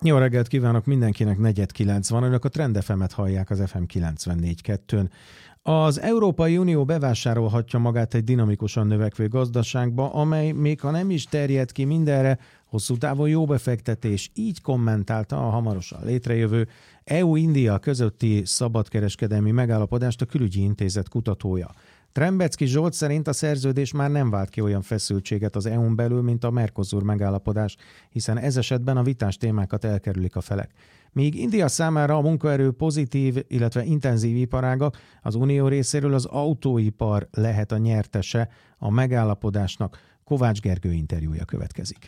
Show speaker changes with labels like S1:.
S1: Jó reggelt kívánok mindenkinek, 4:09 van, önök a Trend FM-et hallják az FM 94.2-n. Az Európai Unió bevásárolhatja magát egy dinamikusan növekvő gazdaságba, amely még ha nem is terjed ki mindenre, hosszú távon jó befektetés, így kommentálta a hamarosan létrejövő EU-India közötti szabadkereskedelmi megállapodást a Külügyi Intézet kutatója. Trembecki Zsolt szerint a szerződés már nem vált ki olyan feszültséget az EU-n belül, mint a Mercosur megállapodás, hiszen ez esetben a vitás témákat elkerülik a felek. Míg India számára a munkaerő pozitív, illetve intenzív iparága, az Unió részéről az autóipar lehet a nyertese a megállapodásnak. Kovács Gergő interjúja következik.